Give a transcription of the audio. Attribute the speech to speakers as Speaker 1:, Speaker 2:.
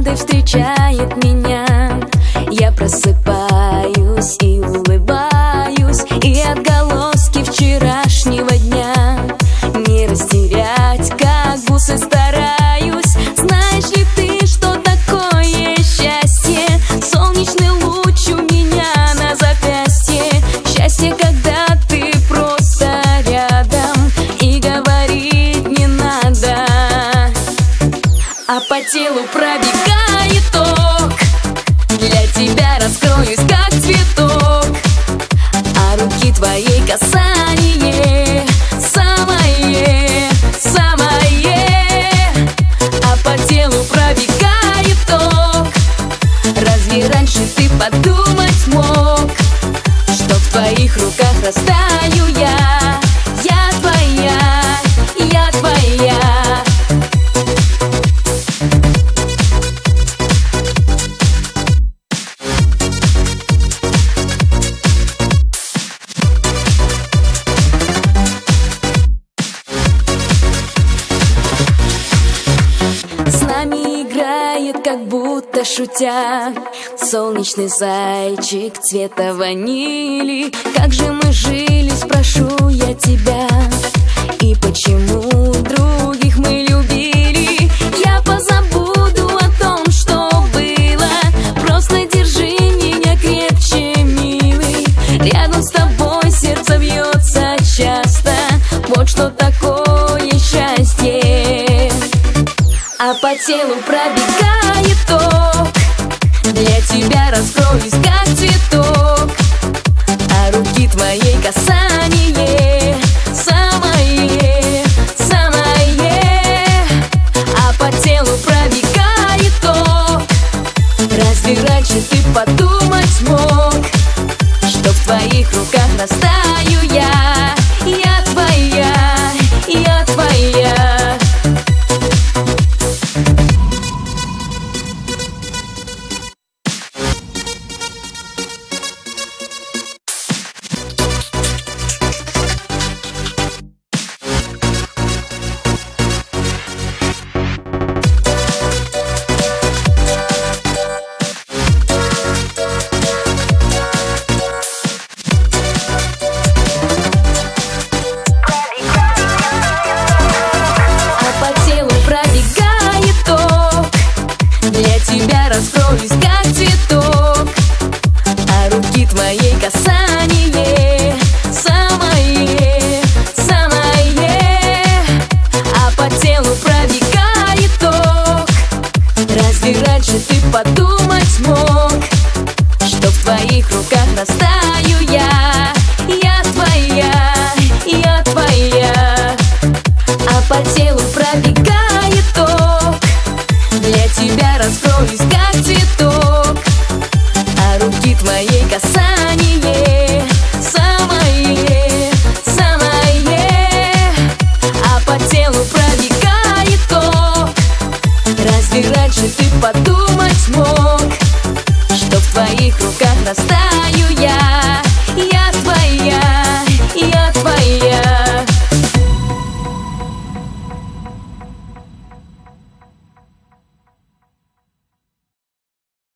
Speaker 1: радость встречает меня. Я просыпаюсь и улыбаюсь, и отголоски вчерашнего дня не растерять, как бусы стараюсь. Знаешь ли ты, что такое счастье? Солнечный луч у меня на запястье. Счастье, когда ты просто рядом и говорить не надо, а по телу пробегает ток. Для тебя раскроюсь, как цветок, а руки твоей касание самое, самое. А по телу пробегает ток. Разве раньше ты подумать мог, что в твоих руках растаю я? Я твоя, я твоя. С нами играет, как будто шутя, солнечный зайчик цвета ванили. Как же мы жили, спрошу я тебя, и почему других мы любили? Я позабуду о том, что было. Просто держи меня крепче, милый. Рядом с тобой сердце бьется часто. Вот что такое счастье. А по телу пробегает ток. Для тебя раскроюсь, как цветок, а руки твоей касание самое, самое. А по телу пробегает ток. Разве раньше ты подумать мог, что в твоих руках растаю я? Я твоя, я твоя. Раскроюсь, как цветок, а руки твоей касание самое, самое. А по телу пробегает ток. Разве раньше ты подумать мог, что в твоих руках растаю я? Я твоя, я твоя. А по телу пробегает ток. Для тебя раскроюсь, как цветок, а руки твоей касание самое, самое. А по телу пробегает ток. Разве раньше ты подумать мог, что в твоих руках растаю я?